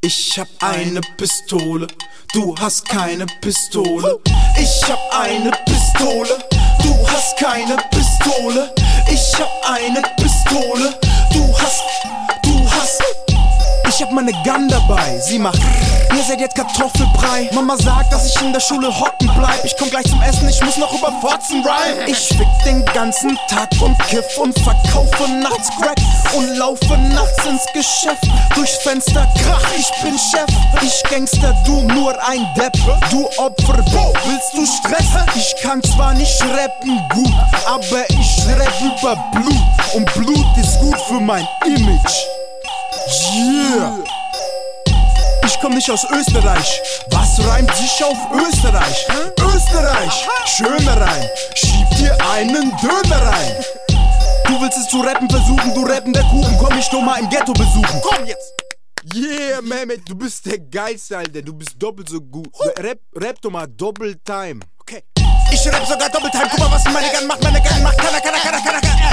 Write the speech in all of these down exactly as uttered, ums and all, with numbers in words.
Ich hab eine Pistole, du hast keine Pistole. Ich hab eine Pistole, du hast keine Pistole. Ich hab eine Pistole, du hast, du hast. Ich hab meine Gun dabei, sie macht. Ihr seid jetzt Kartoffelbrei. Mama sagt, dass ich in der Schule hocken bleib. Ich komm gleich zum Essen, ich muss noch über Fotzen rhyme. Ich fick den ganzen Tag und kiff und verkaufe nachts Crack und laufe nachts ins Geschäft. Durchs Fenster krach, ich bin Chef. Ich Gangster, du nur ein Depp. Du Opfer, Bro, willst du Stress? Ich kann zwar nicht rappen gut, aber ich rapp über Blut. Und Blut ist gut für mein Image. Yeah! Ich komm nicht aus Österreich. Was reimt sich auf Österreich? Österreich! Schöner Reim. Schieb dir einen Döner rein. Du willst es zu rappen versuchen, du rappender Kuchen. Komm mich doch mal im Ghetto besuchen. Komm jetzt! Yeah, Mehmet, du bist der Geilste, Alter. Du bist doppelt so gut. Rap, rap doch mal Double Time. Okay. Ich rapp sogar Double Time. Guck mal, was meine Gun macht. Meine Gun macht. Kana, kana, kana, kana, kana.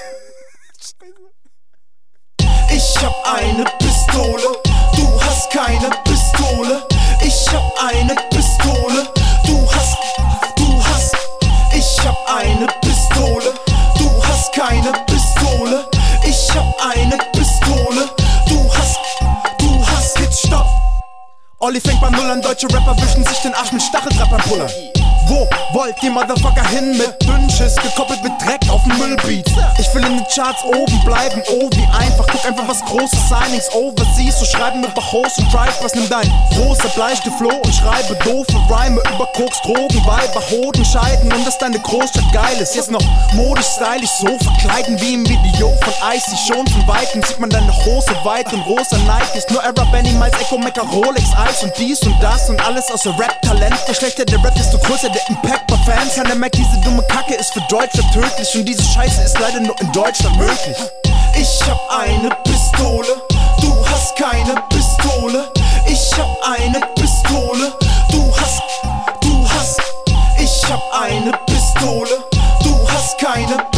Ich hab eine Pistole, du hast keine Pistole. Ich hab eine Pistole, du hast, du hast. Ich hab eine Pistole, du hast keine Pistole. Ich hab eine Pistole, du hast, du hast. Hit, stopp! Olli fängt beim Null an, deutsche Rapper wischen sich den Arsch mit Stacheldrahtern pullern. Wo wollt ihr Motherfucker hin mit Dünnschiss, gekoppelt mit Dreck auf dem Müllbeat? Ich will in den Charts oben bleiben, oh wie einfach. Guck einfach was Großes, Signings, Overseas. So schreiben über Host und Drive. Was nimm dein großer Bleistift Floh und schreibe doofe Rhyme über Koks, Drogen, Weiber, Hoden, Scheiden. Und dass deine Großstadt geil ist. Jetzt noch modisch, stylisch, so verkleiden wie im Video von Icy. Schon von Weitem sieht man deine Hose weit und rosa Nikes. Nur Era, Benny, Miles, Echo, Mecha, Rolex, Eis und dies und das und alles außer Rap-Talent. Je schlechter der Rap, desto größer der Impact bei Fans. Keiner merkt, diese dumme Kacke ist für Deutschland tödlich. Und diese Scheiße ist leider nur in Deutschland möglich. Ich hab eine Pistole, du hast keine Pistole. Ich hab eine Pistole, du hast, du hast. Ich hab eine Pistole, du hast keine Pistole.